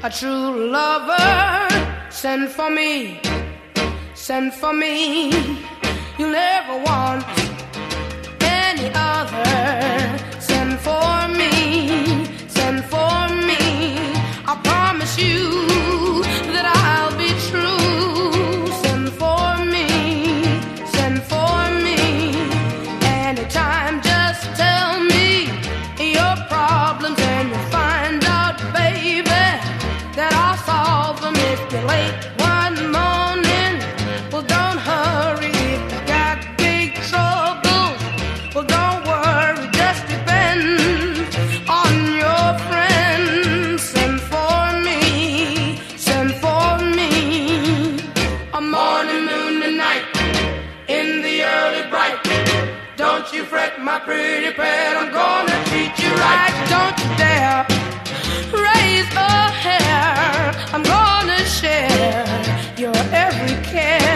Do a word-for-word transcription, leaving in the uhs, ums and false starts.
a true lover. Send for me, send for me. You'll never want any other. Send for me, send for me. I promise you that I'll be true. Send for me, send for me. Anytime, just tell me your problems and you'll find out, baby, that I'll solve them if you're late one morning. Well, don't hurry if you got big trouble. Well, don't worry, just depend on your friend. Send for me, send for me. A morning, noon, and night, in the early bright. Don't you fret, my pretty pet, I'm gonna treat you right. Don't you dare raise a hair, I'm gonna share your every care.